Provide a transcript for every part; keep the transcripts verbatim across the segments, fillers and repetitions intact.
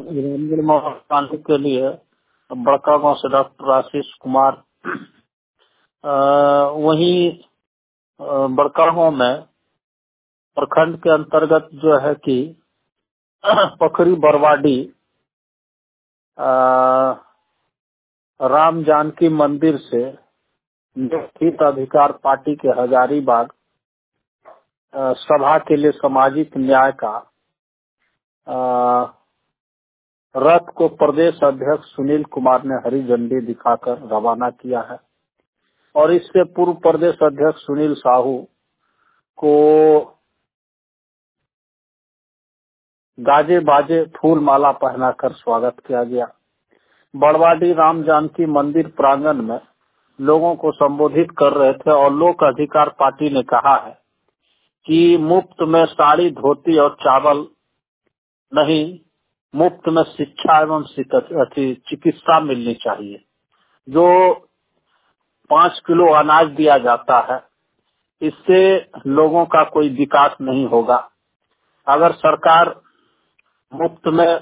पाने के लिए बड़का गांव से डॉक्टर आशीष कुमार। अ, वहीं अ, बड़का गांव में प्रखंड के अंतर्गत जो है कि पखरी बरवाडी अ, राम जानकी मंदिर से हित अधिकार पार्टी के हजारीबाग अ, सभा के लिए सामाजिक न्याय का अ, रथ को प्रदेश अध्यक्ष सुनील कुमार ने हरी झंडी दिखाकर रवाना किया है। और इससे पूर्व प्रदेश अध्यक्ष सुनील साहू को गाजे बाजे फूल माला पहनाकर स्वागत किया गया। बड़वाडी राम जानकी मंदिर प्रांगण में लोगों को संबोधित कर रहे थे और लोक अधिकार पार्टी ने कहा है कि मुफ्त में साड़ी धोती और चावल नहीं, मुफ्त में शिक्षा एवं चिकित्सा मिलनी चाहिए। जो पाँच किलो अनाज दिया जाता है, इससे लोगों का कोई विकास नहीं होगा। अगर सरकार मुफ्त में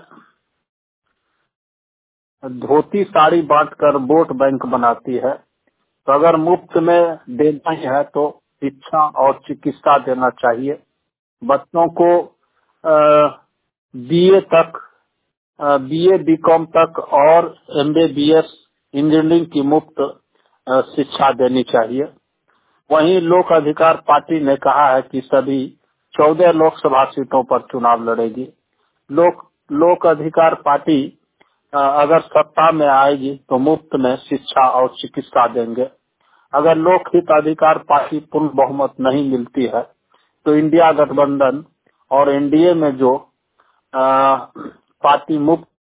धोती साड़ी बांटकर वोट बैंक बनाती है, तो अगर मुफ्त में देना ही है तो शिक्षा और चिकित्सा देना चाहिए। बच्चों को बीए तक, बीए बीकॉम तक और एमबीबीएस इंजीनियरिंग की मुफ्त अ, शिक्षा देनी चाहिए। वहीं लोक अधिकार पार्टी ने कहा है कि सभी चौदह लोकसभा सीटों पर चुनाव लड़ेगी। लोक लोक अधिकार पार्टी अ, अगर सत्ता में आएगी तो मुफ्त में शिक्षा और चिकित्सा देंगे। अगर लोक हित अधिकार पार्टी पूर्ण बहुमत नहीं मिलती है तो इंडिया गठबंधन और एनडीए में जो आ, पार्टी मुफ्त